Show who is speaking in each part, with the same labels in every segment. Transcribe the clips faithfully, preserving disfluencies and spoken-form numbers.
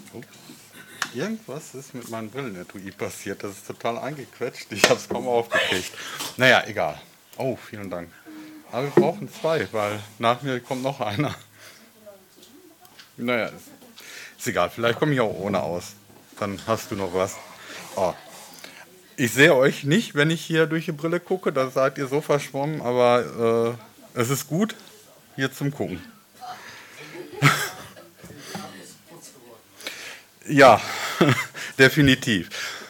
Speaker 1: Ups. Irgendwas ist mit meinem Brillenetui passiert. Das ist total eingequetscht. Ich habe es kaum aufgekriegt. Naja, egal. Oh, vielen Dank. Aber wir brauchen zwei, weil nach mir kommt noch einer. Naja, ist, ist egal. Vielleicht komme ich auch ohne aus. Dann hast du noch was. Oh. Ich sehe euch nicht, wenn ich hier durch die Brille gucke. Da seid ihr so verschwommen. Aber äh, es ist gut, hier zum Gucken. Ja, definitiv.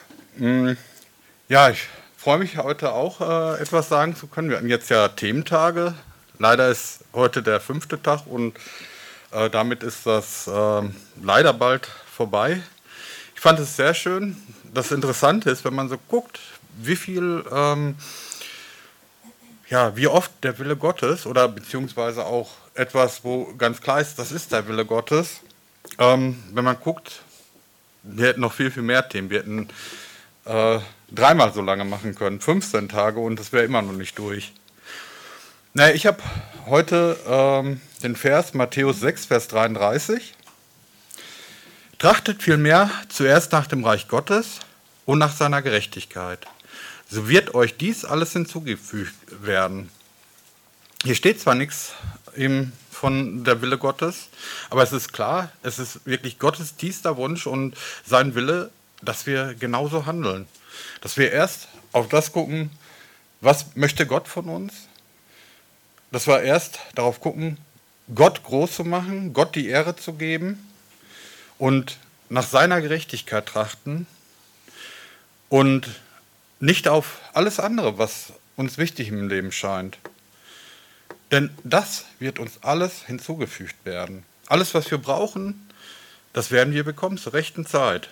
Speaker 1: Ja, ich freue mich heute auch äh, etwas sagen zu können. Wir hatten jetzt ja Thementage. Leider ist heute der fünfte Tag und äh, damit ist das äh, leider bald vorbei. Ich fand es sehr schön. Das Interessante ist, wenn man so guckt, wie viel, ähm, ja, wie oft der Wille Gottes oder beziehungsweise auch etwas, wo ganz klar ist, das ist der Wille Gottes. Ähm, wenn man guckt, wir hätten noch viel, viel mehr Themen. Wir hätten äh, dreimal so lange machen können, fünfzehn Tage, und das wäre immer noch nicht durch. Naja, ich habe heute ähm, den Vers Matthäus sechs, Vers dreiunddreißig. Trachtet vielmehr zuerst nach dem Reich Gottes und nach seiner Gerechtigkeit. So wird euch dies alles hinzugefügt werden. Hier steht zwar nichts im von der Wille Gottes, aber es ist klar, es ist wirklich Gottes tiefster Wunsch und sein Wille, dass wir genauso handeln. Dass wir erst auf das gucken, was möchte Gott von uns? Dass wir erst darauf gucken, Gott groß zu machen, Gott die Ehre zu geben und nach seiner Gerechtigkeit trachten und nicht auf alles andere, was uns wichtig im Leben scheint. Denn das wird uns alles hinzugefügt werden. Alles, was wir brauchen, das werden wir bekommen zur rechten Zeit.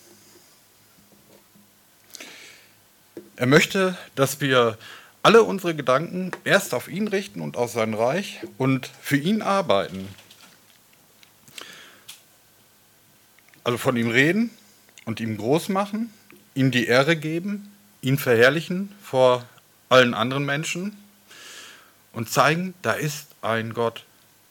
Speaker 1: Er möchte, dass wir alle unsere Gedanken erst auf ihn richten und auf sein Reich und für ihn arbeiten. Also von ihm reden und ihm groß machen, ihm die Ehre geben, ihn verherrlichen vor allen anderen Menschen. Und zeigen, da ist ein Gott.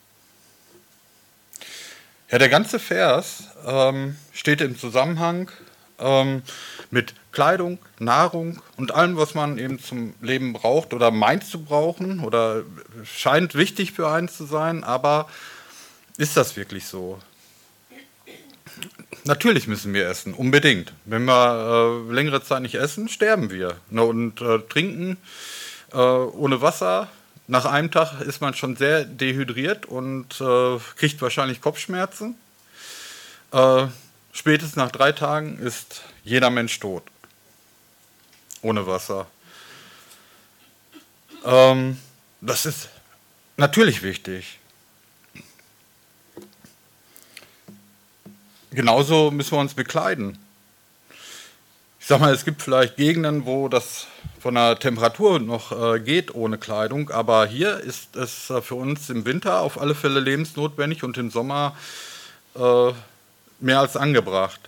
Speaker 1: Ja, der ganze Vers ähm, steht im Zusammenhang ähm, mit Kleidung, Nahrung und allem, was man eben zum Leben braucht oder meint zu brauchen oder scheint wichtig für einen zu sein, aber ist das wirklich so? Natürlich müssen wir essen, unbedingt. Wenn wir äh, längere Zeit nicht essen, sterben wir. Ne, und äh, trinken äh, ohne Wasser. Nach einem Tag ist man schon sehr dehydriert und äh, kriegt wahrscheinlich Kopfschmerzen. Äh, spätestens nach drei Tagen ist jeder Mensch tot. Ohne Wasser. Ähm, das ist natürlich wichtig. Genauso müssen wir uns bekleiden. Ich sag mal, es gibt vielleicht Gegenden, wo das von der Temperatur noch äh, geht ohne Kleidung, aber hier ist es äh, für uns im Winter auf alle Fälle lebensnotwendig und im Sommer äh, mehr als angebracht.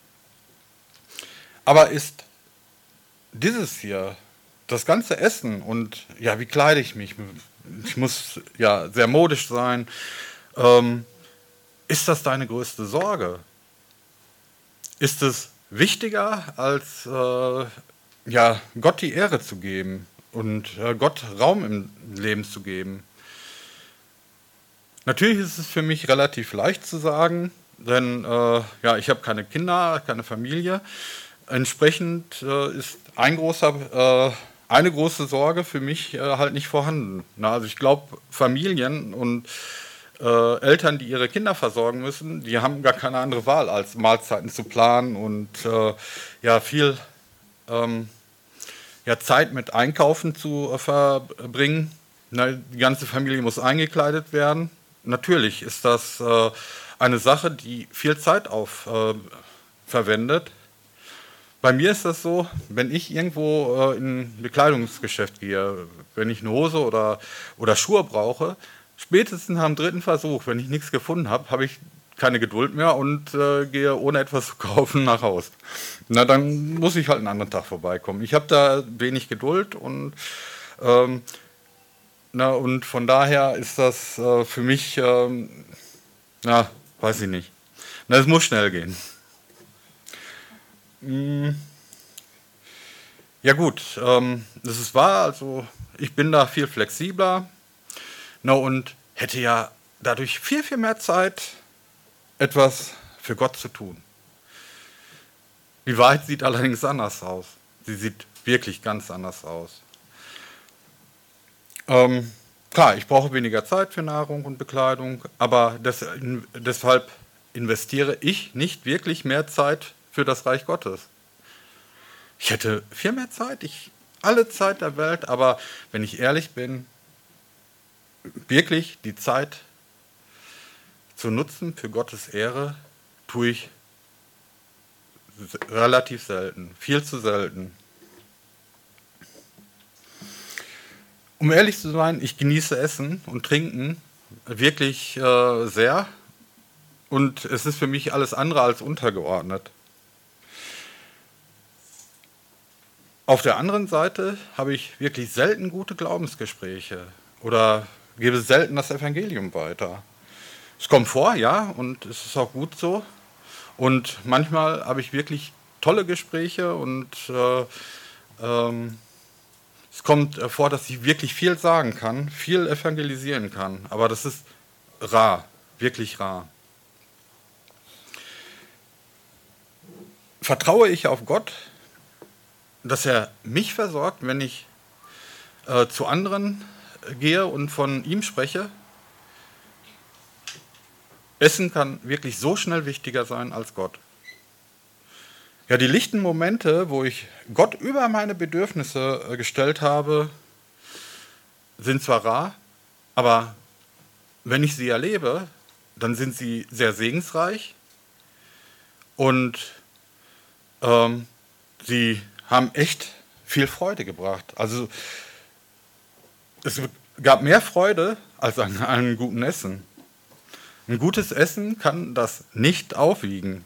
Speaker 1: Aber ist dieses hier, das ganze Essen und ja, wie kleide ich mich? Ich muss ja sehr modisch sein. Ähm, ist das deine größte Sorge? Ist es wichtiger, als äh, ja, Gott die Ehre zu geben und äh, Gott Raum im Leben zu geben? Natürlich ist es für mich relativ leicht zu sagen, denn äh, ja, ich habe keine Kinder, keine Familie. Entsprechend äh, ist ein großer, äh, eine große Sorge für mich äh, halt nicht vorhanden. Na, also ich glaube, Familien und Äh, Eltern, die ihre Kinder versorgen müssen, die haben gar keine andere Wahl, als Mahlzeiten zu planen und äh, ja, viel ähm, ja, Zeit mit Einkaufen zu äh, verbringen. Na, die ganze Familie muss eingekleidet werden. Natürlich ist das äh, eine Sache, die viel Zeit auf äh, verwendet. Bei mir ist das so, wenn ich irgendwo äh, in ein Bekleidungsgeschäft gehe, wenn ich eine Hose oder, oder Schuhe brauche, spätestens am dritten Versuch, wenn ich nichts gefunden habe, habe ich keine Geduld mehr und äh, gehe ohne etwas zu kaufen nach Haus. Na, dann muss ich halt einen anderen Tag vorbeikommen. Ich habe da wenig Geduld und, ähm, na, und von daher ist das äh, für mich, ähm, na, weiß ich nicht. Das muss schnell gehen. Ja gut, ähm, das ist wahr, also ich bin da viel flexibler, na, und hätte ja dadurch viel, viel mehr Zeit, etwas für Gott zu tun. Die Wahrheit sieht allerdings anders aus. Sie sieht wirklich ganz anders aus. Ähm, klar, ich brauche weniger Zeit für Nahrung und Bekleidung, aber das, in, deshalb investiere ich nicht wirklich mehr Zeit für das Reich Gottes. Ich hätte viel mehr Zeit, ich, alle Zeit der Welt, aber wenn ich ehrlich bin, wirklich die Zeit zu nutzen für Gottes Ehre, tue ich relativ selten, viel zu selten. Um ehrlich zu sein, ich genieße Essen und Trinken wirklich äh, sehr und es ist für mich alles andere als untergeordnet. Auf der anderen Seite habe ich wirklich selten gute Glaubensgespräche oder gebe selten das Evangelium weiter. Es kommt vor, ja, und es ist auch gut so. Und manchmal habe ich wirklich tolle Gespräche und äh, ähm, es kommt vor, dass ich wirklich viel sagen kann, viel evangelisieren kann. Aber das ist rar, wirklich rar. Vertraue ich auf Gott, dass er mich versorgt, wenn ich äh, zu anderen gehe und von ihm spreche? Essen kann wirklich so schnell wichtiger sein als Gott. Ja, die lichten Momente, wo ich Gott über meine Bedürfnisse äh, gestellt habe, sind zwar rar, aber wenn ich sie erlebe, dann sind sie sehr segensreich und ähm, sie haben echt viel Freude gebracht. Also es gab mehr Freude als an einem guten Essen. Ein gutes Essen kann das nicht aufwiegen.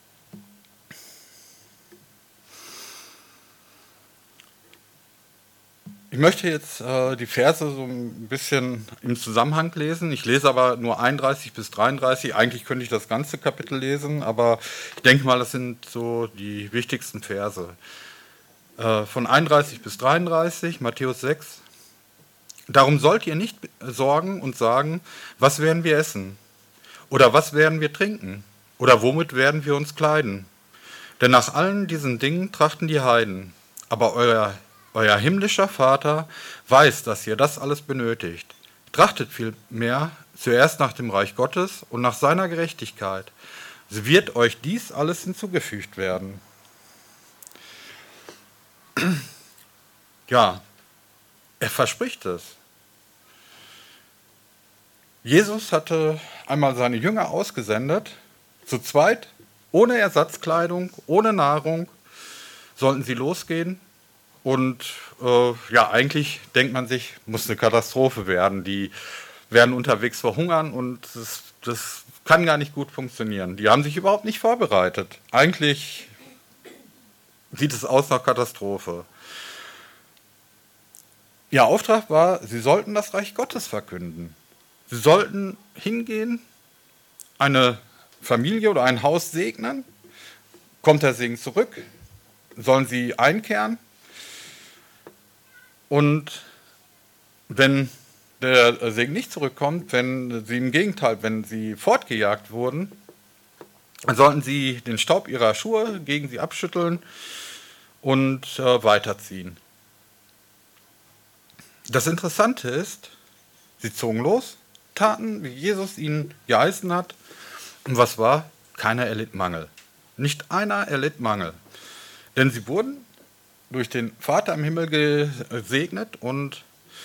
Speaker 1: Ich möchte jetzt äh, die Verse so ein bisschen im Zusammenhang lesen. Ich lese aber nur einunddreißig bis dreiunddreißig. Eigentlich könnte ich das ganze Kapitel lesen, aber ich denke mal, das sind so die wichtigsten Verse. Äh, von einunddreißig bis dreiunddreißig, Matthäus sechs. Darum sollt ihr nicht sorgen und sagen, was werden wir essen? Oder was werden wir trinken? Oder womit werden wir uns kleiden? Denn nach allen diesen Dingen trachten die Heiden. Aber euer, euer himmlischer Vater weiß, dass ihr das alles benötigt. Trachtet vielmehr zuerst nach dem Reich Gottes und nach seiner Gerechtigkeit. So wird euch dies alles hinzugefügt werden. Ja, er verspricht es. Jesus hatte einmal seine Jünger ausgesendet, zu zweit, ohne Ersatzkleidung, ohne Nahrung, sollten sie losgehen. Und äh, ja, eigentlich denkt man sich, muss eine Katastrophe werden. Die werden unterwegs verhungern und das, das kann gar nicht gut funktionieren. Die haben sich überhaupt nicht vorbereitet. Eigentlich sieht es aus nach Katastrophe. Ihr Auftrag war, sie sollten das Reich Gottes verkünden. Sie sollten hingehen, eine Familie oder ein Haus segnen, kommt der Segen zurück, sollen sie einkehren und wenn der Segen nicht zurückkommt, wenn sie im Gegenteil, wenn sie fortgejagt wurden, dann sollten sie den Staub ihrer Schuhe gegen sie abschütteln und äh, weiterziehen. Das Interessante ist, sie zogen los, taten, wie Jesus ihnen geheißen hat. Und was war? Keiner erlitt Mangel. Nicht einer erlitt Mangel. Denn sie wurden durch den Vater im Himmel gesegnet und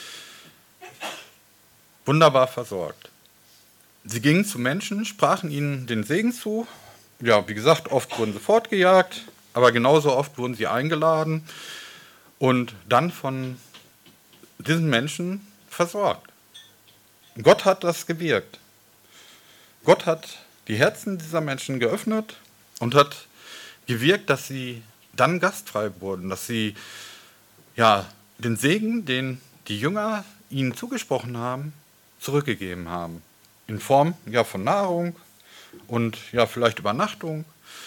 Speaker 1: wunderbar versorgt. Sie gingen zu Menschen, sprachen ihnen den Segen zu. Ja, wie gesagt, oft wurden sie fortgejagt, aber genauso oft wurden sie eingeladen und dann von diesen Menschen versorgt. Gott hat das gewirkt. Gott hat die Herzen dieser Menschen geöffnet und hat gewirkt, dass sie dann gastfrei wurden, dass sie ja, den Segen, den die Jünger ihnen zugesprochen haben, zurückgegeben haben. In Form ja, von Nahrung und ja, vielleicht Übernachtung.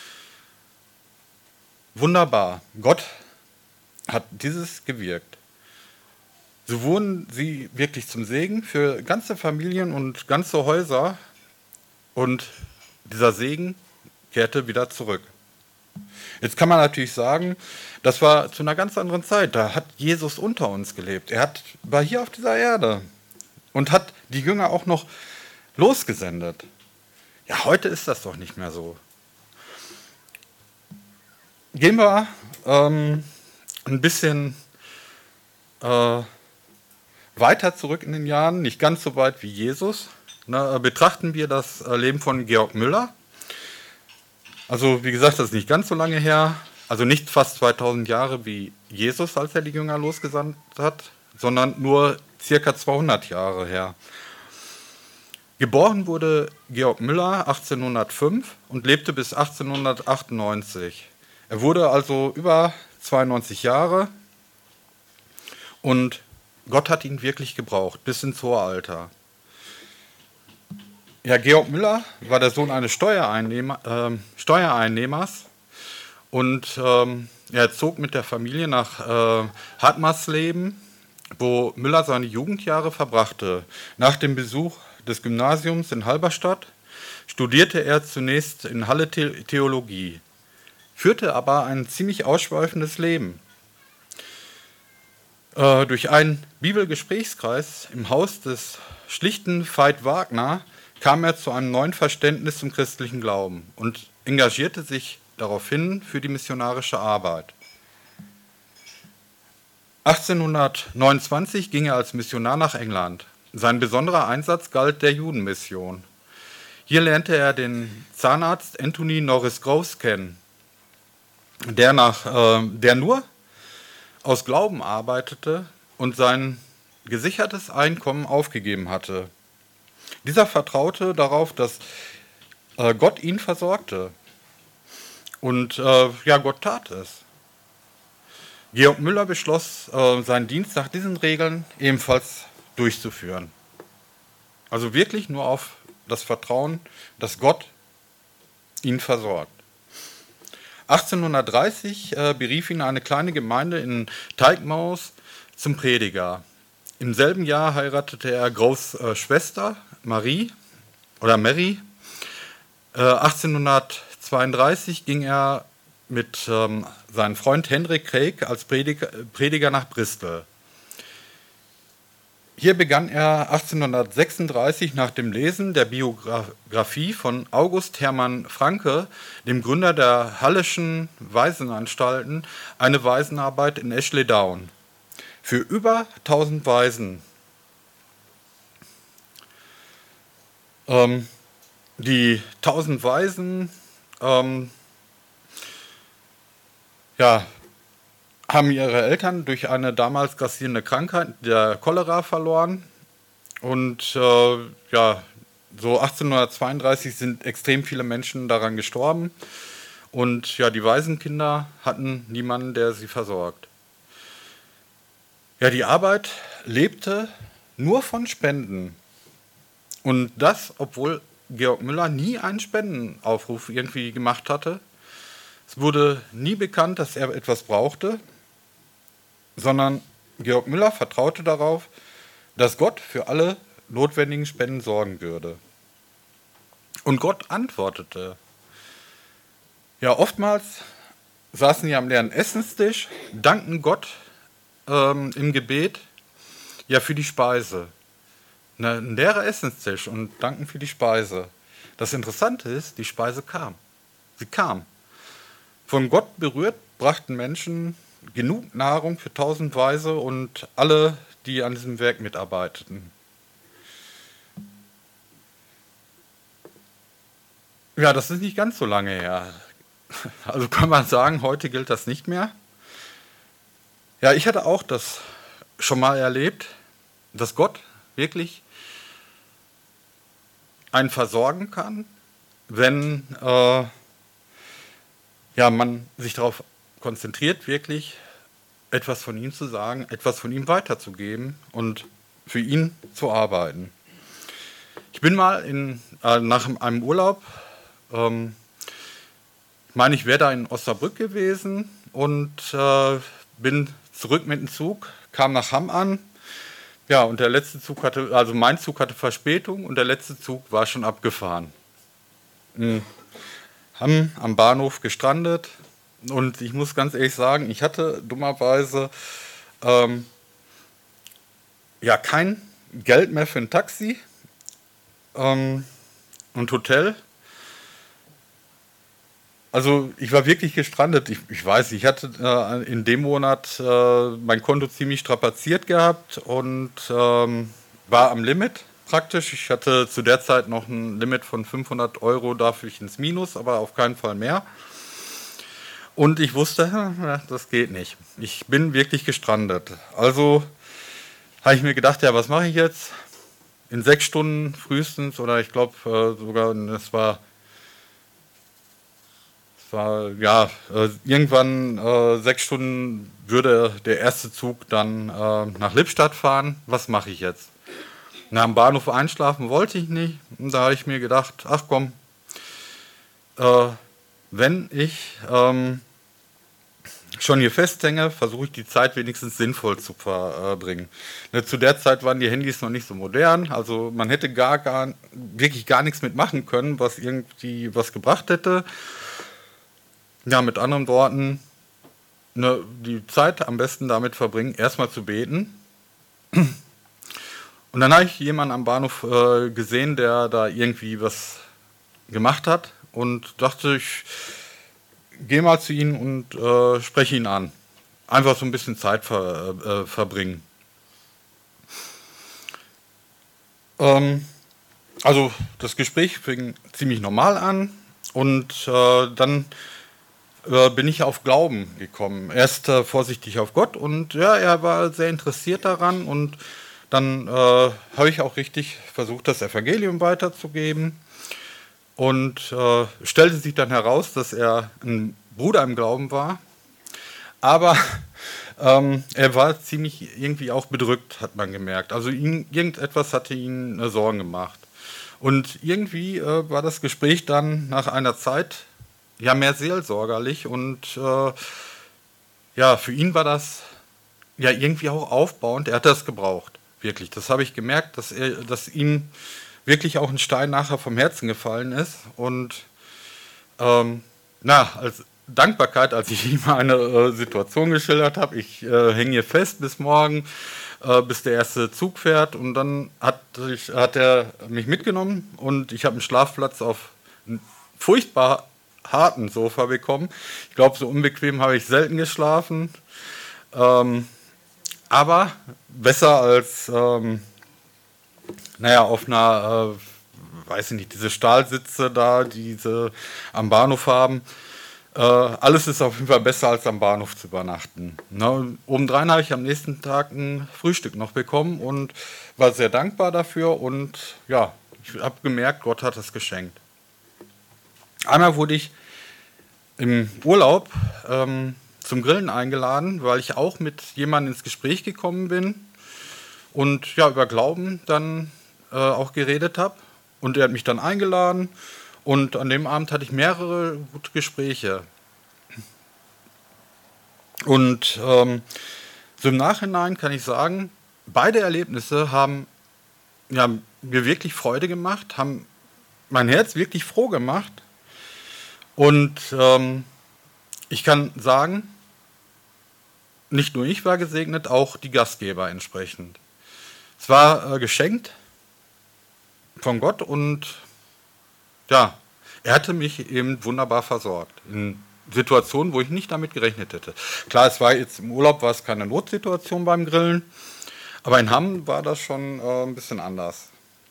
Speaker 1: Wunderbar. Gott hat dieses gewirkt. So wurden sie wirklich zum Segen für ganze Familien und ganze Häuser und dieser Segen kehrte wieder zurück. Jetzt kann man natürlich sagen, das war zu einer ganz anderen Zeit. Da hat Jesus unter uns gelebt. Er hat, war hier auf dieser Erde und hat die Jünger auch noch losgesendet. Ja, heute ist das doch nicht mehr so. Gehen wir ähm, ein bisschen äh, weiter zurück in den Jahren, nicht ganz so weit wie Jesus. Na, betrachten wir das Leben von Georg Müller. Also wie gesagt, das ist nicht ganz so lange her, also nicht fast zweitausend Jahre wie Jesus, als er die Jünger losgesandt hat, sondern nur circa zweihundert Jahre her. Geboren wurde Georg Müller achtzehnhundertfünf und lebte bis achtzehnhundertachtundneunzig. Er wurde also über zweiundneunzig Jahre und Gott hat ihn wirklich gebraucht, bis ins hohe Alter. Ja, Georg Müller war der Sohn eines Steuereinnehmer, äh, Steuereinnehmers und ähm, er zog mit der Familie nach äh, Hartmarsleben, wo Müller seine Jugendjahre verbrachte. Nach dem Besuch des Gymnasiums in Halberstadt studierte er zunächst in Halle Theologie, führte aber ein ziemlich ausschweifendes Leben. Äh, durch einen Bibelgesprächskreis im Haus des schlichten Veit Wagner kam er zu einem neuen Verständnis zum christlichen Glauben und engagierte sich daraufhin für die missionarische Arbeit. achtzehnhundertneunundzwanzig ging er als Missionar nach England. Sein besonderer Einsatz galt der Judenmission. Hier lernte er den Zahnarzt Anthony Norris Groves kennen, der, nach, äh, der nur aus Glauben arbeitete und sein gesichertes Einkommen aufgegeben hatte. Dieser vertraute darauf, dass äh, Gott ihn versorgte. Und äh, ja, Gott tat es. Georg Müller beschloss, äh, seinen Dienst nach diesen Regeln ebenfalls durchzuführen. Also wirklich nur auf das Vertrauen, dass Gott ihn versorgt. achtzehnhundertdreißig äh, berief ihn eine kleine Gemeinde in Teichmaus zum Prediger. Im selben Jahr heiratete er Groves äh, Schwester Marie oder Mary. Äh, achtzehnhundertzweiunddreißig ging er mit ähm, seinem Freund Hendrik Craig als Prediger, Prediger nach Bristol. Hier begann er achtzehnhundertsechsunddreißig nach dem Lesen der Biografie von August Hermann Francke, dem Gründer der Halleschen Waisenanstalten, eine Waisenarbeit in Ashley Down für über tausend Waisen. Ähm, die tausend Waisen ähm, ja, haben ihre Eltern durch eine damals grassierende Krankheit, der Cholera, verloren. Und äh, ja, so achtzehnhundertzweiunddreißig sind extrem viele Menschen daran gestorben. Und ja, die Waisenkinder hatten niemanden, der sie versorgt. Ja, die Arbeit lebte nur von Spenden. Und das, obwohl Georg Müller nie einen Spendenaufruf irgendwie gemacht hatte. Es wurde nie bekannt, dass er etwas brauchte, sondern Georg Müller vertraute darauf, dass Gott für alle notwendigen Spenden sorgen würde. Und Gott antwortete. Ja, oftmals saßen sie am leeren Essenstisch, dankten Gott ähm, im Gebet ja für die Speise. Ein leerer Essenstisch und danken für die Speise. Das Interessante ist, die Speise kam. Sie kam. Von Gott berührt brachten Menschen genug Nahrung für tausend Waise und alle, die an diesem Werk mitarbeiteten. Ja, das ist nicht ganz so lange her. Also kann man sagen, heute gilt das nicht mehr. Ja, ich hatte auch das schon mal erlebt, dass Gott wirklich einen versorgen kann, wenn äh, ja, man sich darauf konzentriert, wirklich etwas von ihm zu sagen, etwas von ihm weiterzugeben und für ihn zu arbeiten. Ich bin mal in, äh, nach einem Urlaub Ähm, ich meine, ich wäre da in Osnabrück gewesen und äh, bin zurück mit dem Zug, kam nach Hamm an. Ja, und der letzte Zug hatte, also mein Zug hatte Verspätung und der letzte Zug war schon abgefahren. In Hamm am Bahnhof gestrandet und ich muss ganz ehrlich sagen, ich hatte dummerweise ähm, ja kein Geld mehr für ein Taxi ähm, und Hotel. Also ich war wirklich gestrandet. Ich, ich weiß, ich hatte äh, in dem Monat äh, mein Konto ziemlich strapaziert gehabt und ähm, war am Limit praktisch. Ich hatte zu der Zeit noch ein Limit von fünfhundert Euro, dafür ich ins Minus, aber auf keinen Fall mehr. Und ich wusste, ja, das geht nicht. Ich bin wirklich gestrandet. Also habe ich mir gedacht, ja, was mache ich jetzt? In sechs Stunden frühestens, oder ich glaube äh, sogar, es war war, ja, äh, irgendwann äh, sechs Stunden würde der erste Zug dann äh, nach Lippstadt fahren. Was mache ich jetzt? Na, am Bahnhof einschlafen wollte ich nicht. Und da habe ich mir gedacht, ach komm, äh, wenn ich ähm, schon hier festhänge, versuche ich die Zeit wenigstens sinnvoll zu verbringen. Ne, zu der Zeit waren die Handys noch nicht so modern, also man hätte gar, gar wirklich gar nichts mitmachen können, was irgendwie was gebracht hätte. Ja, mit anderen Worten, ne, die Zeit am besten damit verbringen, erstmal zu beten. Und dann habe ich jemanden am Bahnhof äh, gesehen, der da irgendwie was gemacht hat und dachte, ich gehe mal zu ihm und äh, spreche ihn an. Einfach so ein bisschen Zeit ver, äh, verbringen. Ähm, also das Gespräch fing ziemlich normal an und äh, dann bin ich auf Glauben gekommen. Erst äh, vorsichtig auf Gott und ja, er war sehr interessiert daran und dann äh, habe ich auch richtig versucht, das Evangelium weiterzugeben und äh, stellte sich dann heraus, dass er ein Bruder im Glauben war, aber ähm, er war ziemlich irgendwie auch bedrückt, hat man gemerkt. Also ihn, irgendetwas hatte ihn äh, Sorgen gemacht. Und irgendwie äh, war das Gespräch dann nach einer Zeit ja mehr seelsorgerlich und äh, ja, für ihn war das ja irgendwie auch aufbauend. Er hat das gebraucht, wirklich. Das habe ich gemerkt, dass er, dass ihm wirklich auch ein Stein nachher vom Herzen gefallen ist und ähm, na, als Dankbarkeit, als ich ihm eine äh, Situation geschildert habe, ich äh, hänge hier fest bis morgen, äh, bis der erste Zug fährt und dann hat, ich, hat er mich mitgenommen und ich habe einen Schlafplatz auf einen furchtbar harten Sofa bekommen. Ich glaube, so unbequem habe ich selten geschlafen. Ähm, aber besser als, ähm, naja, auf einer, äh, weiß ich nicht, diese Stahlsitze da, die sie am Bahnhof haben. Äh, alles ist auf jeden Fall besser, als am Bahnhof zu übernachten. Ne? Obendrein habe ich am nächsten Tag ein Frühstück noch bekommen und war sehr dankbar dafür. Und ja, ich habe gemerkt, Gott hat das geschenkt. Einmal wurde ich im Urlaub ähm, zum Grillen eingeladen, weil ich auch mit jemandem ins Gespräch gekommen bin und ja, über Glauben dann äh, auch geredet habe. Und er hat mich dann eingeladen und an dem Abend hatte ich mehrere gute Gespräche. Und ähm, so im Nachhinein kann ich sagen, beide Erlebnisse haben ja, mir wirklich Freude gemacht, haben mein Herz wirklich froh gemacht. Und ähm, ich kann sagen, nicht nur ich war gesegnet, auch die Gastgeber entsprechend. Es war äh, geschenkt von Gott und ja, er hatte mich eben wunderbar versorgt. In Situationen, wo ich nicht damit gerechnet hätte. Klar, es war jetzt im Urlaub, war es keine Notsituation beim Grillen, aber in Hamm war das schon äh, ein bisschen anders.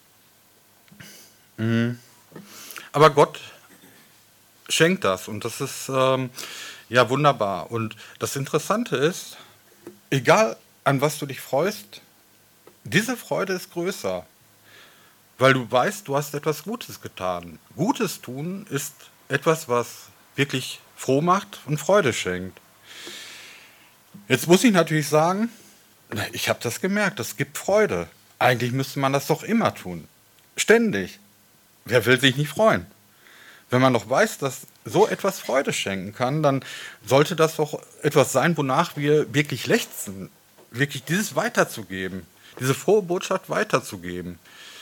Speaker 1: Mhm. Aber Gott schenkt das und das ist ähm, ja wunderbar. Und das Interessante ist, egal an was du dich freust, diese Freude ist größer, weil du weißt, du hast etwas Gutes getan. Gutes tun ist etwas, was wirklich froh macht und Freude schenkt. Jetzt muss ich natürlich sagen, ich habe das gemerkt, das gibt Freude. Eigentlich müsste man das doch immer tun. Ständig. Wer will sich nicht freuen? Wenn man noch weiß, dass so etwas Freude schenken kann, dann sollte das doch etwas sein, wonach wir wirklich lechzen, wirklich dieses weiterzugeben, diese frohe Botschaft weiterzugeben.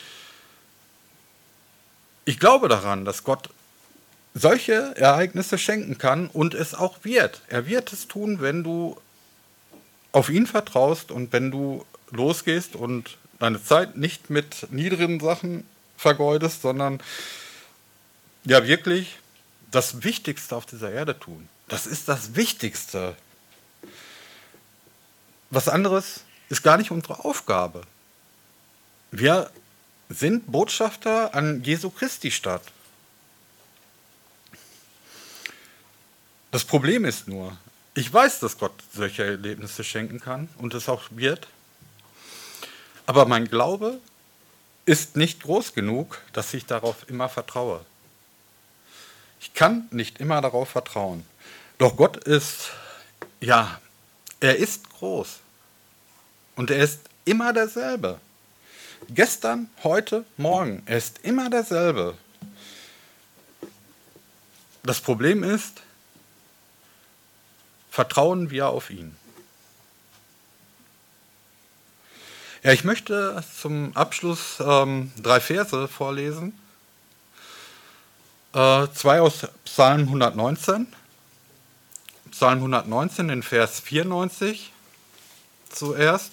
Speaker 1: Ich glaube daran, dass Gott solche Ereignisse schenken kann und es auch wird. Er wird es tun, wenn du auf ihn vertraust und wenn du losgehst und deine Zeit nicht mit niedrigen Sachen vergeudest, sondern ja wirklich das Wichtigste auf dieser Erde tun. Das ist das Wichtigste. Was anderes ist gar nicht unsere Aufgabe. Wir sind Botschafter an Jesu Christi Stadt. Das Problem ist nur, ich weiß, dass Gott solche Erlebnisse schenken kann und es auch wird, aber mein Glaube ist nicht groß genug, dass ich darauf immer vertraue. Ich kann nicht immer darauf vertrauen. Doch Gott ist, ja, er ist groß und er ist immer derselbe. Gestern, heute, morgen, er ist immer derselbe. Das Problem ist, vertrauen wir auf ihn. Ja, ich möchte zum Abschluss ähm, drei Verse vorlesen. Äh, zwei aus Psalm hundertneunzehn. Psalm hundertneunzehn, in Vers vierundneunzig zuerst.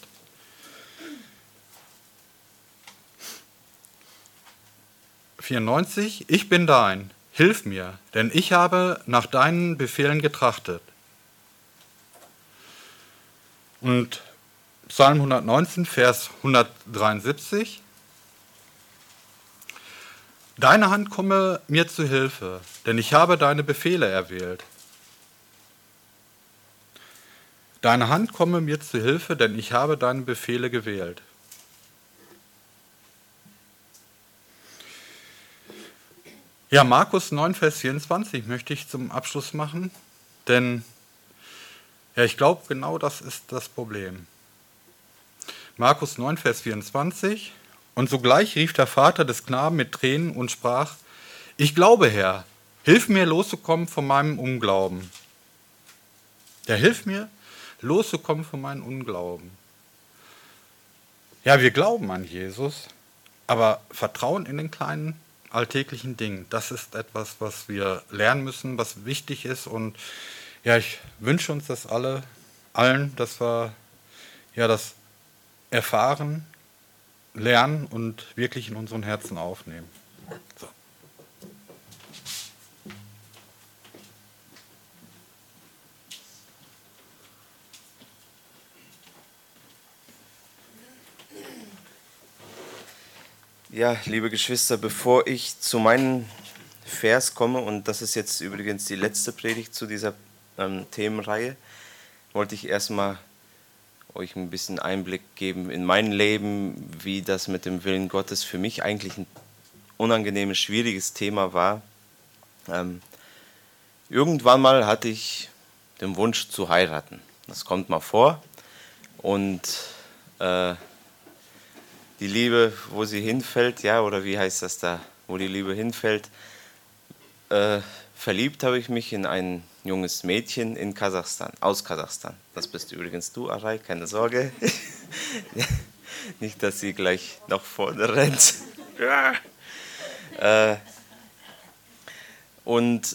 Speaker 1: vierundneunzig. Ich bin dein, hilf mir, denn ich habe nach deinen Befehlen getrachtet. Und Psalm hundertneunzehn, Vers hundertdreiundsiebzig. Deine Hand komme mir zu Hilfe, denn ich habe deine Befehle erwählt. Deine Hand komme mir zu Hilfe, denn ich habe deine Befehle gewählt. Ja, Markus neun, Vers vierundzwanzig möchte ich zum Abschluss machen, denn ja, ich glaube, genau das ist das Problem. Markus neun, Vers vierundzwanzig. Und sogleich rief der Vater des Knaben mit Tränen und sprach: Ich glaube, Herr, hilf mir loszukommen von meinem Unglauben. Ja, hilf mir loszukommen von meinem Unglauben. Ja, wir glauben an Jesus, aber Vertrauen in den kleinen alltäglichen Dingen, das ist etwas, was wir lernen müssen, was wichtig ist. Und ja, ich wünsche uns das alle, allen, dass wir ja das erfahren, lernen und wirklich in unseren Herzen aufnehmen. So.
Speaker 2: Ja, liebe Geschwister, bevor ich zu meinem Vers komme, und das ist jetzt übrigens die letzte Predigt zu dieser ähm, Themenreihe, wollte ich erstmal euch ein bisschen Einblick geben in mein Leben, wie das mit dem Willen Gottes für mich eigentlich ein unangenehmes, schwieriges Thema war. Ähm, irgendwann mal hatte ich den Wunsch zu heiraten. Das kommt mal vor. Und äh, die Liebe, wo sie hinfällt, ja, oder wie heißt das da, wo die Liebe hinfällt, äh, verliebt habe ich mich in ein junges Mädchen in Kasachstan, aus Kasachstan. Das bist übrigens du, Aray, keine Sorge. Nicht, dass sie gleich nach vorne rennt. äh, und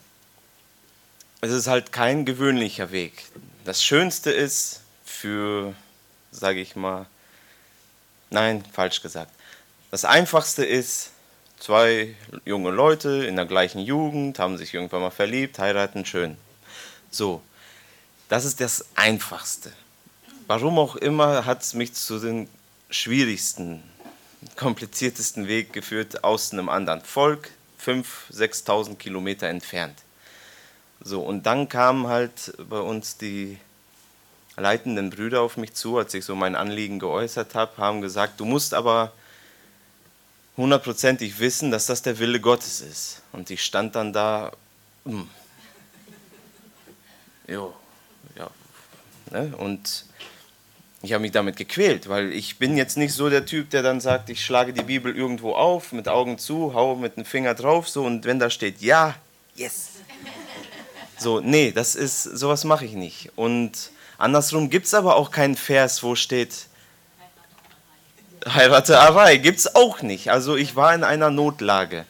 Speaker 2: es ist halt kein gewöhnlicher Weg. Das Schönste ist für, sage ich mal, nein, falsch gesagt. Das Einfachste ist, zwei junge Leute in der gleichen Jugend, haben sich irgendwann mal verliebt, heiraten, schön. So, das ist das Einfachste. Warum auch immer hat es mich zu den schwierigsten, kompliziertesten Weg geführt, aus einem anderen Volk, fünftausend, sechstausend Kilometer entfernt. So, und dann kamen halt bei uns die leitenden Brüder auf mich zu, als ich so mein Anliegen geäußert habe, haben gesagt, du musst aber hundertprozentig wissen, dass das der Wille Gottes ist. Und ich stand dann da, mm. jo, ja, ne? Und Ich habe mich damit gequält, weil ich bin jetzt nicht so der Typ, der dann sagt, ich schlage die Bibel irgendwo auf, mit Augen zu, hau mit dem Finger drauf, so, und wenn da steht, ja, yes. So, nee, das ist, sowas mache ich nicht. Und andersrum gibt es aber auch keinen Vers, wo steht, Heiraterei, gibt es auch nicht. Also ich war in einer Notlage.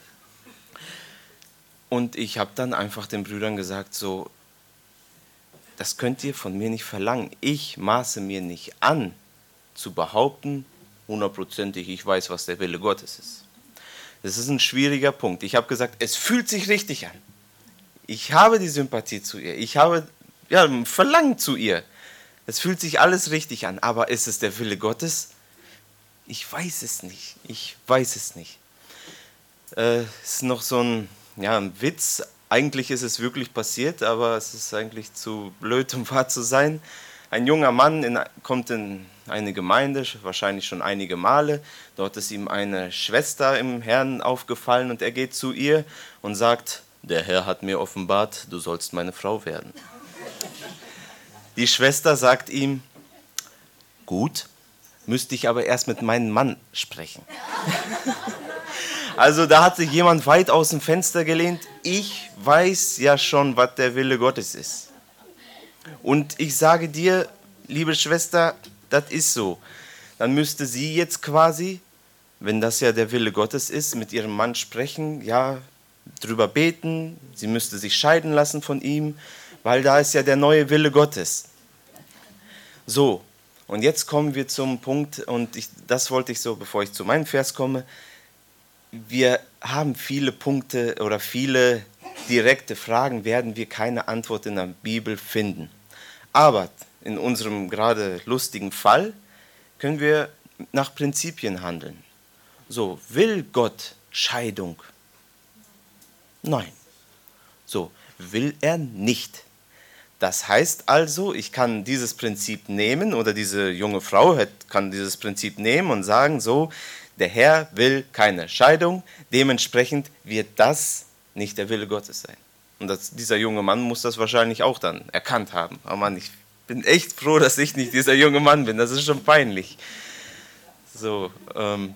Speaker 2: Und ich habe dann einfach den Brüdern gesagt, so, das könnt ihr von mir nicht verlangen. Ich maße mir nicht an, zu behaupten, hundertprozentig, ich weiß, was der Wille Gottes ist. Das ist ein schwieriger Punkt. Ich habe gesagt, es fühlt sich richtig an. Ich habe die Sympathie zu ihr. Ich habe ja, Verlangen zu ihr. Es fühlt sich alles richtig an. Aber ist es der Wille Gottes? Ich weiß es nicht. Ich weiß es nicht. Es äh, ist noch so ein, ja, ein Witz. Eigentlich ist es wirklich passiert, aber es ist eigentlich zu blöd, um wahr zu sein. Ein junger Mann in, kommt in eine Gemeinde, wahrscheinlich schon einige Male. Dort ist ihm eine Schwester im Herrn aufgefallen und er geht zu ihr und sagt, der Herr hat mir offenbart, du sollst meine Frau werden. Die Schwester sagt ihm, gut, müsste ich aber erst mit meinem Mann sprechen. Also da hat sich jemand weit aus dem Fenster gelehnt. Ich weiß ja schon, was der Wille Gottes ist. Und ich sage dir, liebe Schwester, das ist so. Dann müsste sie jetzt quasi, wenn das ja der Wille Gottes ist, mit ihrem Mann sprechen, ja, drüber beten. Sie müsste sich scheiden lassen von ihm, weil da ist ja der neue Wille Gottes. So, und jetzt kommen wir zum Punkt, und ich, das wollte ich so, bevor ich zu meinem Vers komme. Wir haben viele Punkte oder viele direkte Fragen, werden wir keine Antwort in der Bibel finden. Aber in unserem gerade lustigen Fall können wir nach Prinzipien handeln. So, will Gott Scheidung? Nein. So, will er nicht. Das heißt also, ich kann dieses Prinzip nehmen, oder diese junge Frau kann dieses Prinzip nehmen und sagen, so, der Herr will keine Scheidung, dementsprechend wird das nicht der Wille Gottes sein. Und das, dieser junge Mann muss das wahrscheinlich auch dann erkannt haben. Aber Mann, ich bin echt froh, dass ich nicht dieser junge Mann bin, das ist schon peinlich. So, ähm,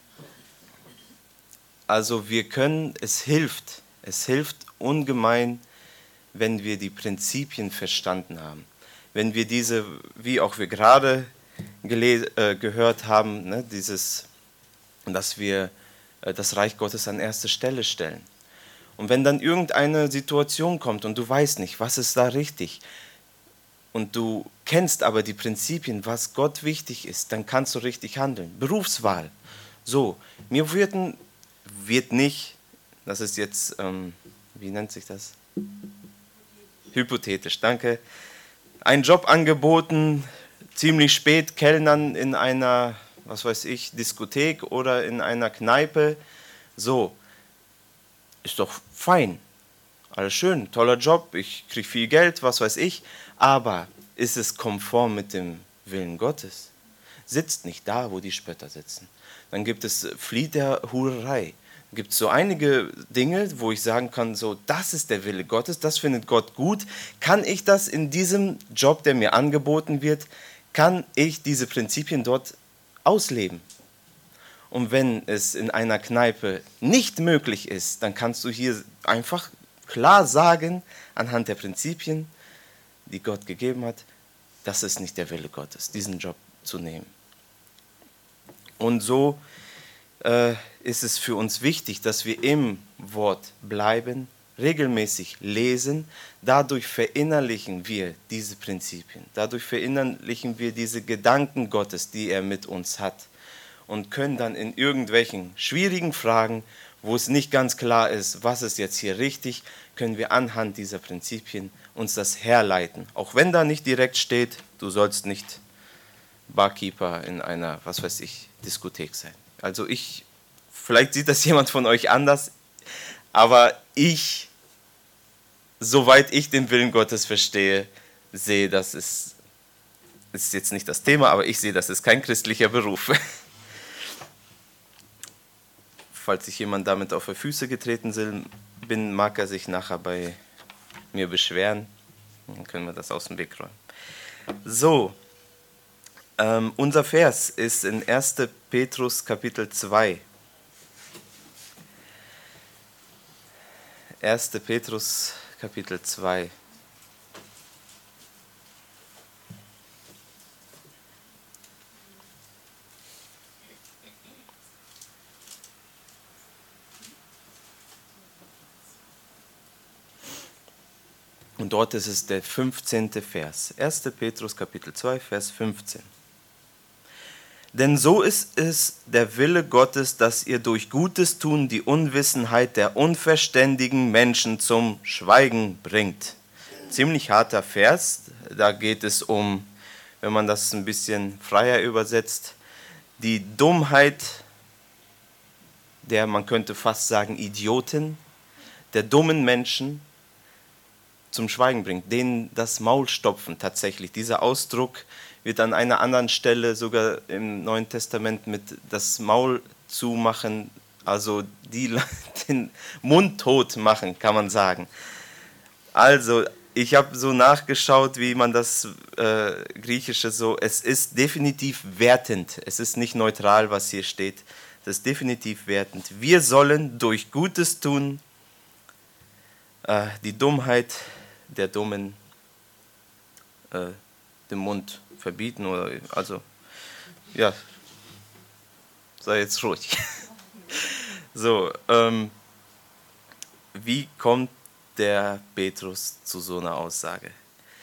Speaker 2: also wir können, es hilft, es hilft ungemein, wenn wir die Prinzipien verstanden haben. Wenn wir diese, wie auch wir gerade gele- äh, gehört haben, ne, dieses, dass wir äh, das Reich Gottes an erste Stelle stellen. Und wenn dann irgendeine Situation kommt und du weißt nicht, was ist da richtig, und du kennst aber die Prinzipien, was Gott wichtig ist, dann kannst du richtig handeln. Berufswahl. So, mir wird, wird nicht, das ist jetzt, ähm, wie nennt sich das? Hypothetisch, danke. Ein Job angeboten, ziemlich spät, Kellnern in einer, was weiß ich, Diskothek oder in einer Kneipe. So, ist doch fein. Alles schön, toller Job, ich kriege viel Geld, was weiß ich. Aber ist es konform mit dem Willen Gottes? Sitzt nicht da, wo die Spötter sitzen. Dann gibt es, flieht der Hurerei. Gibt es so einige Dinge, wo ich sagen kann, so, das ist der Wille Gottes, das findet Gott gut. Kann ich das in diesem Job, der mir angeboten wird, kann ich diese Prinzipien dort ausleben? Und wenn es in einer Kneipe nicht möglich ist, dann kannst du hier einfach klar sagen, anhand der Prinzipien, die Gott gegeben hat, das ist nicht der Wille Gottes, diesen Job zu nehmen. Und so äh, ist es für uns wichtig, dass wir im Wort bleiben, regelmäßig lesen. Dadurch verinnerlichen wir diese Prinzipien. Dadurch verinnerlichen wir diese Gedanken Gottes, die er mit uns hat. Und können dann in irgendwelchen schwierigen Fragen, wo es nicht ganz klar ist, was ist jetzt hier richtig, können wir anhand dieser Prinzipien uns das herleiten. Auch wenn da nicht direkt steht, du sollst nicht Barkeeper in einer, was weiß ich, Diskothek sein. Also ich, vielleicht sieht das jemand von euch anders, aber ich, soweit ich den Willen Gottes verstehe, sehe, das ist, ist jetzt nicht das Thema, aber ich sehe, das ist kein christlicher Beruf. Falls sich jemand damit auf die Füße getreten bin, mag er sich nachher bei mir beschweren. Dann können wir das aus dem Weg räumen. So, Ähm, unser Vers ist in erster Petrus Kapitel zwei. erster Petrus Kapitel zwei. Und dort ist es der fünfzehnte Vers. erster Petrus Kapitel zwei, Vers fünfzehn. Denn so ist es der Wille Gottes, dass ihr durch Gutes tun die Unwissenheit der unverständigen Menschen zum Schweigen bringt. Ziemlich harter Vers. Da geht es um, wenn man das ein bisschen freier übersetzt, die Dummheit der, man könnte fast sagen, Idioten, der dummen Menschen zum Schweigen bringt, denen das Maul stopfen tatsächlich. Dieser Ausdruck wird an einer anderen Stelle sogar im Neuen Testament mit das Maul zumachen, also die den Mund tot machen, kann man sagen. Also, ich habe so nachgeschaut, wie man das äh, Griechische so, es ist definitiv wertend, es ist nicht neutral, was hier steht, es ist definitiv wertend. Wir sollen durch Gutes tun äh, die Dummheit der Dummen äh, den Mund verbieten oder also ja, sei jetzt ruhig. So, ähm, wie kommt der Petrus zu so einer Aussage?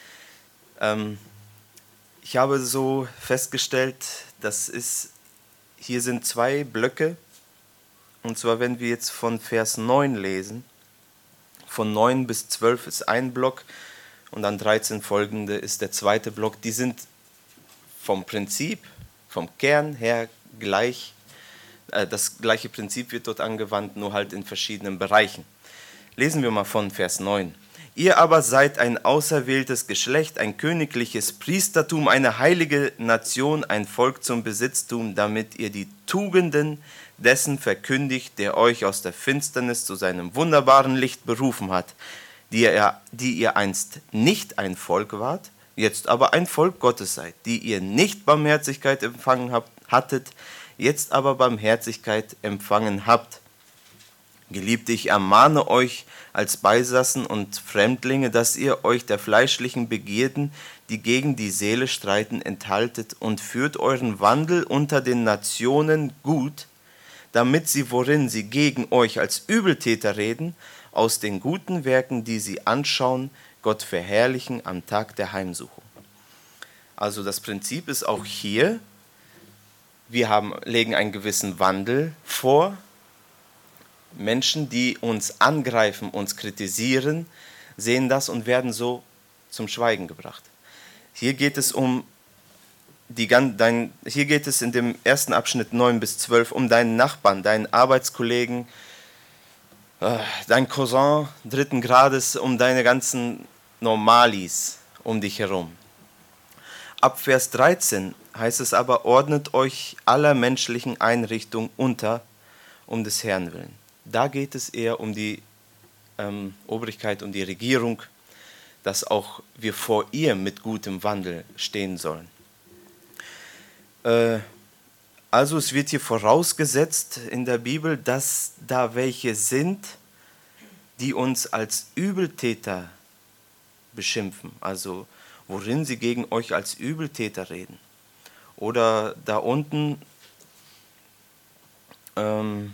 Speaker 2: Ähm, ich habe so festgestellt, das ist, hier sind zwei Blöcke, und zwar wenn wir jetzt von Vers neun lesen, von neun bis zwölf ist ein Block und dann dreizehn folgende ist der zweite Block. Die sind vom Prinzip, vom Kern her gleich. Das gleiche Prinzip wird dort angewandt, nur halt in verschiedenen Bereichen. Lesen wir mal von Vers neun. Ihr aber seid ein auserwähltes Geschlecht, ein königliches Priestertum, eine heilige Nation, ein Volk zum Besitztum, damit ihr die Tugenden dessen verkündigt, der euch aus der Finsternis zu seinem wunderbaren Licht berufen hat, die ihr, die ihr einst nicht ein Volk wart, jetzt aber ein Volk Gottes seid, die ihr nicht Barmherzigkeit empfangen habt, hattet, jetzt aber Barmherzigkeit empfangen habt. Geliebte, ich ermahne euch als Beisassen und Fremdlinge, dass ihr euch der fleischlichen Begierden, die gegen die Seele streiten, enthaltet und führt euren Wandel unter den Nationen gut, damit sie, worin sie gegen euch als Übeltäter reden, aus den guten Werken, die sie anschauen, Gott verherrlichen am Tag der Heimsuchung. Also das Prinzip ist auch hier, wir haben, legen einen gewissen Wandel vor. Menschen, die uns angreifen, uns kritisieren, sehen das und werden so zum Schweigen gebracht. Hier geht es um die, dein, hier geht es in dem ersten Abschnitt neun bis zwölf um deinen Nachbarn, deinen Arbeitskollegen, äh, dein Cousin dritten Grades, um deine ganzen Normalis um dich herum. Ab Vers dreizehn heißt es aber, ordnet euch aller menschlichen Einrichtungen unter, um des Herrn willen. Da geht es eher um die ähm, Obrigkeit, um die Regierung, dass auch wir vor ihr mit gutem Wandel stehen sollen. Äh, also es wird hier vorausgesetzt in der Bibel, dass da welche sind, die uns als Übeltäter beschimpfen, also worin sie gegen euch als Übeltäter reden. Oder da unten ähm,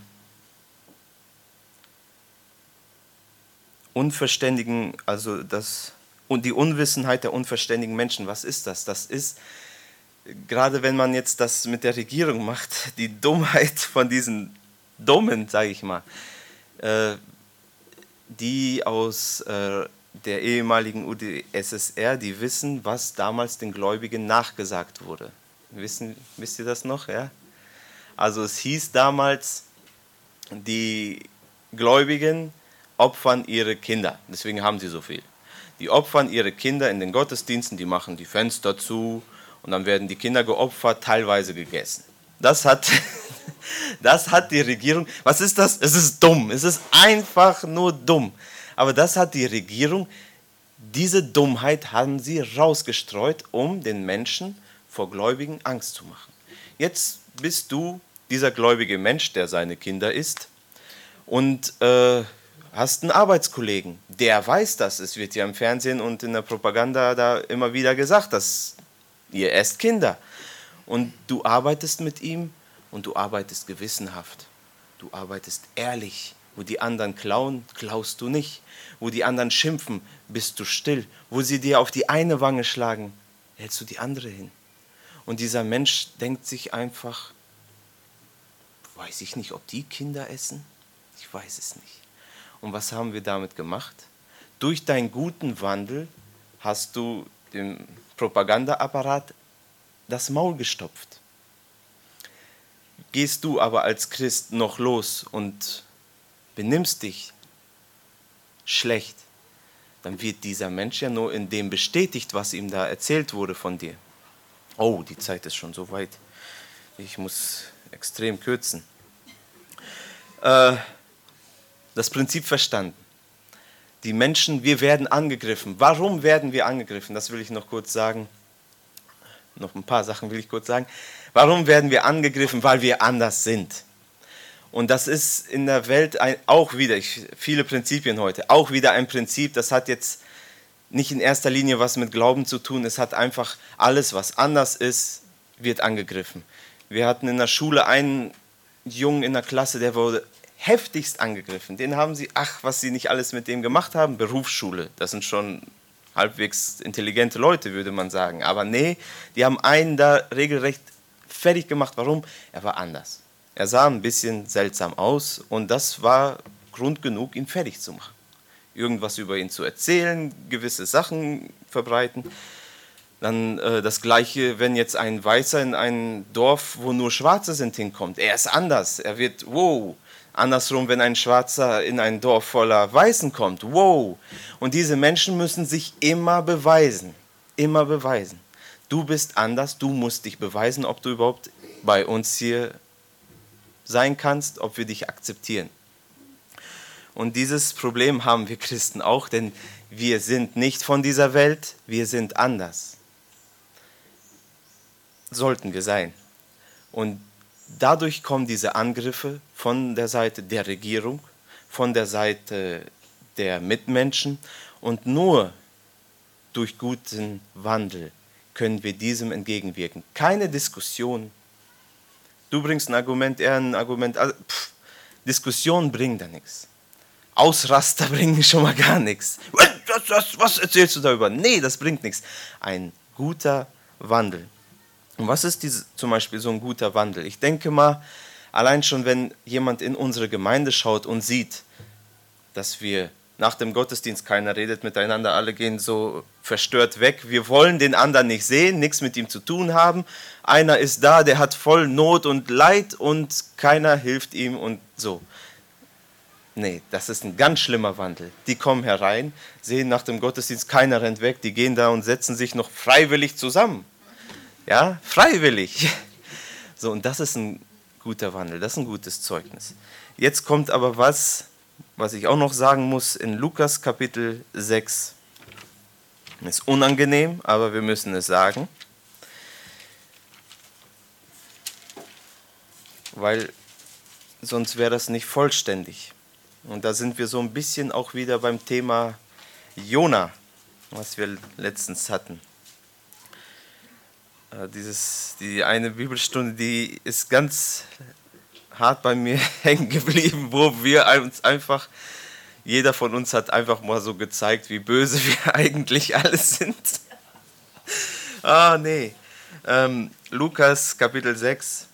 Speaker 2: Unverständigen, also das und die Unwissenheit der unverständigen Menschen. Was ist das? Das ist, gerade wenn man jetzt das mit der Regierung macht, die Dummheit von diesen Dummen, sage ich mal, äh, die aus äh, der ehemaligen U d S S R, die wissen, was damals den Gläubigen nachgesagt wurde. Wissen, wisst ihr das noch? Ja? Also es hieß damals, die Gläubigen opfern ihre Kinder, deswegen haben sie so viel. Die opfern ihre Kinder in den Gottesdiensten, die machen die Fenster zu und dann werden die Kinder geopfert, teilweise gegessen. Das hat, das hat die Regierung, was ist das? Es ist dumm, es ist einfach nur dumm. Aber das hat die Regierung, diese Dummheit haben sie rausgestreut, um den Menschen vor Gläubigen Angst zu machen. Jetzt bist du dieser gläubige Mensch, der seine Kinder isst, und äh, hast einen Arbeitskollegen, der weiß das. Es wird ja im Fernsehen und in der Propaganda da immer wieder gesagt, dass ihr esst Kinder. Und du arbeitest mit ihm und du arbeitest gewissenhaft. Du arbeitest ehrlich. Wo die anderen klauen, klaust du nicht. Wo die anderen schimpfen, bist du still. Wo sie dir auf die eine Wange schlagen, hältst du die andere hin. Und dieser Mensch denkt sich einfach, weiß ich nicht, ob die Kinder essen? Ich weiß es nicht. Und was haben wir damit gemacht? Durch deinen guten Wandel hast du dem Propagandaapparat das Maul gestopft. Gehst du aber als Christ noch los und benimmst dich schlecht, dann wird dieser Mensch ja nur in dem bestätigt, was ihm da erzählt wurde von dir. Oh, die Zeit ist schon so weit. Ich muss extrem kürzen. Äh, das Prinzip verstanden. Die Menschen, wir werden angegriffen. Warum werden wir angegriffen? Das will ich noch kurz sagen. Noch ein paar Sachen will ich kurz sagen. Warum werden wir angegriffen? Weil wir anders sind. Und das ist in der Welt ein, auch wieder, ich, viele Prinzipien heute, auch wieder ein Prinzip, das hat jetzt nicht in erster Linie was mit Glauben zu tun, es hat einfach alles, was anders ist, wird angegriffen. Wir hatten in der Schule einen Jungen in der Klasse, der wurde heftigst angegriffen. Den haben sie, ach, was sie nicht alles mit dem gemacht haben, Berufsschule, das sind schon halbwegs intelligente Leute, würde man sagen. Aber nee, die haben einen da regelrecht fertig gemacht. Warum? Er war anders. Er sah ein bisschen seltsam aus und das war Grund genug, ihn fertig zu machen. Irgendwas über ihn zu erzählen, gewisse Sachen verbreiten. Dann äh, das Gleiche, wenn jetzt ein Weißer in ein Dorf, wo nur Schwarze sind, hinkommt. Er ist anders, er wird, wow. Andersrum, wenn ein Schwarzer in ein Dorf voller Weißen kommt, wow. Und diese Menschen müssen sich immer beweisen, immer beweisen. Du bist anders, du musst dich beweisen, ob du überhaupt bei uns hier sein kannst, ob wir dich akzeptieren. Und dieses Problem haben wir Christen auch, denn wir sind nicht von dieser Welt, wir sind anders. Sollten wir sein. Und dadurch kommen diese Angriffe von der Seite der Regierung, von der Seite der Mitmenschen und nur durch guten Wandel können wir diesem entgegenwirken. Keine Diskussion. Du bringst ein Argument, er ein Argument. Also, pff, Diskussionen bringen da nichts. Ausraster bringen schon mal gar nichts. Was, was, was erzählst du darüber? Nee, das bringt nichts. Ein guter Wandel. Und was ist diese, zum Beispiel so ein guter Wandel? Ich denke mal, allein schon, wenn jemand in unsere Gemeinde schaut und sieht, dass wir nach dem Gottesdienst, keiner redet miteinander, alle gehen so verstört weg. Wir wollen den anderen nicht sehen, nichts mit ihm zu tun haben. Einer ist da, der hat voll Not und Leid und keiner hilft ihm und so. Nee, das ist ein ganz schlimmer Wandel. Die kommen herein, sehen nach dem Gottesdienst, keiner rennt weg, die gehen da und setzen sich noch freiwillig zusammen. Ja, freiwillig. So, und das ist ein guter Wandel, das ist ein gutes Zeugnis. Jetzt kommt aber was, was ich auch noch sagen muss, in Lukas Kapitel sechs. Ist unangenehm, aber wir müssen es sagen. Weil sonst wäre das nicht vollständig. Und da sind wir so ein bisschen auch wieder beim Thema Jona, was wir letztens hatten. Dieses, die eine Bibelstunde, die ist ganz hart bei mir hängen geblieben, wo wir uns einfach, jeder von uns hat einfach mal so gezeigt, wie böse wir eigentlich alle sind. Ah, nee. Ähm, Lukas Kapitel sechs,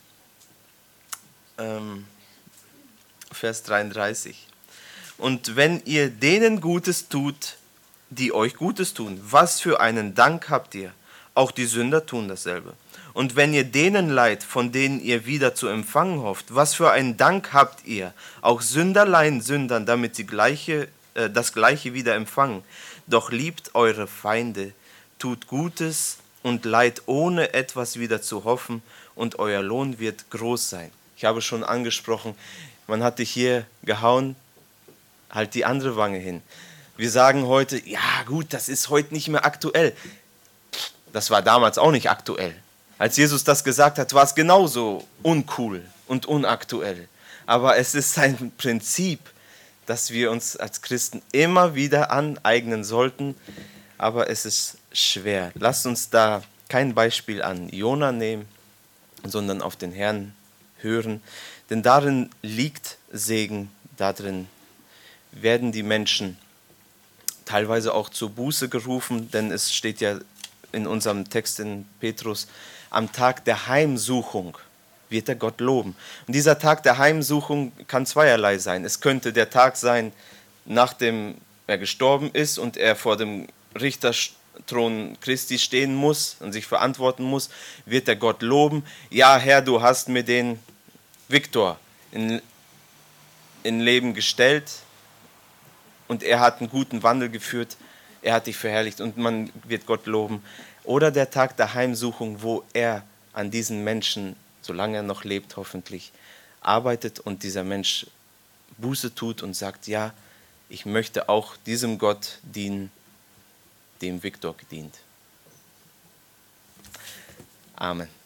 Speaker 2: ähm, Vers dreiunddreißig. Und wenn ihr denen Gutes tut, die euch Gutes tun, was für einen Dank habt ihr? Auch die Sünder tun dasselbe. Und wenn ihr denen leiht, von denen ihr wieder zu empfangen hofft, was für einen Dank habt ihr? Auch Sünder leihen Sündern, damit sie gleiche, äh, das Gleiche wieder empfangen. Doch liebt eure Feinde, tut Gutes und leiht ohne etwas wieder zu hoffen, und euer Lohn wird groß sein. Ich habe schon angesprochen, man hat dich hier gehauen, halt die andere Wange hin. Wir sagen heute, ja gut, das ist heute nicht mehr aktuell. Das war damals auch nicht aktuell. Als Jesus das gesagt hat, war es genauso uncool und unaktuell. Aber es ist ein Prinzip, das wir uns als Christen immer wieder aneignen sollten. Aber es ist schwer. Lasst uns da kein Beispiel an Jona nehmen, sondern auf den Herrn hören. Denn darin liegt Segen, darin werden die Menschen teilweise auch zur Buße gerufen, denn es steht ja in unserem Text in Petrus, am Tag der Heimsuchung wird er Gott loben. Und dieser Tag der Heimsuchung kann zweierlei sein. Es könnte der Tag sein, nachdem er gestorben ist und er vor dem Richterthron Christi stehen muss und sich verantworten muss, wird er Gott loben. Ja, Herr, du hast mir den Viktor in, in Leben gestellt und er hat einen guten Wandel geführt, er hat dich verherrlicht und man wird Gott loben. Oder der Tag der Heimsuchung, wo er an diesen Menschen, solange er noch lebt hoffentlich, arbeitet und dieser Mensch Buße tut und sagt, ja, ich möchte auch diesem Gott dienen, dem Viktor gedient. Amen.